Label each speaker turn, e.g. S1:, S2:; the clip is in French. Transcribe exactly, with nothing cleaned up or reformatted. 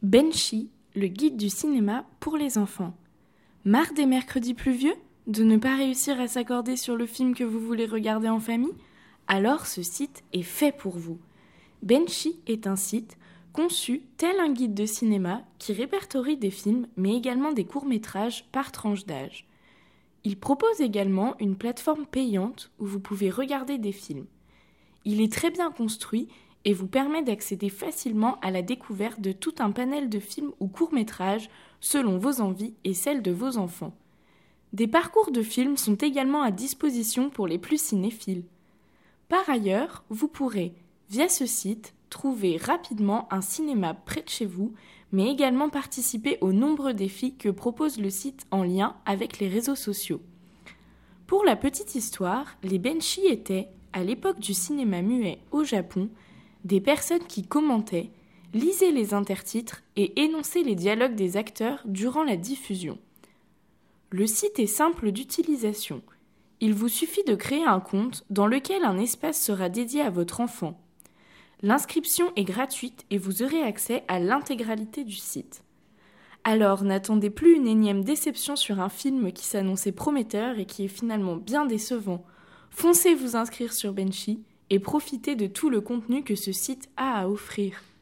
S1: Benchy, le guide du cinéma pour les enfants. Marre des mercredis pluvieux? De ne pas réussir à s'accorder sur le film que vous voulez regarder en famille? Alors ce site est fait pour vous. Benchy est un site conçu tel un guide de cinéma qui répertorie des films mais également des courts-métrages par tranche d'âge. Il propose également une plateforme payante où vous pouvez regarder des films. Il est très bien construit et vous permet d'accéder facilement à la découverte de tout un panel de films ou courts-métrages selon vos envies et celles de vos enfants. Des parcours de films sont également à disposition pour les plus cinéphiles. Par ailleurs, vous pourrez, via ce site, trouver rapidement un cinéma près de chez vous, mais également participer aux nombreux défis que propose le site en lien avec les réseaux sociaux. Pour la petite histoire, les Benchy étaient, à l'époque du cinéma muet au Japon, des personnes qui commentaient, lisaient les intertitres et énonçaient les dialogues des acteurs durant la diffusion. Le site est simple d'utilisation. Il vous suffit de créer un compte dans lequel un espace sera dédié à votre enfant. L'inscription est gratuite et vous aurez accès à l'intégralité du site. Alors n'attendez plus une énième déception sur un film qui s'annonçait prometteur et qui est finalement bien décevant. Foncez vous inscrire sur Benchy et profitez de tout le contenu que ce site a à offrir.